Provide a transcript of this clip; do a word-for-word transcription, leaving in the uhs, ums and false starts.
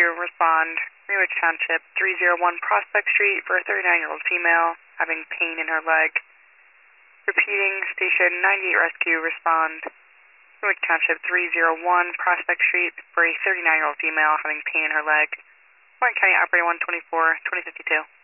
Rescue, respond. Greenwich Township, three oh one Prospect Street for a thirty-nine-year-old female having pain in her leg. Repeating, Station ninety-eight Rescue, respond. Greenwich Township, three oh one Prospect Street for a thirty-nine-year-old female having pain in her leg. Warren County Operator one twenty-four, twenty fifty-two.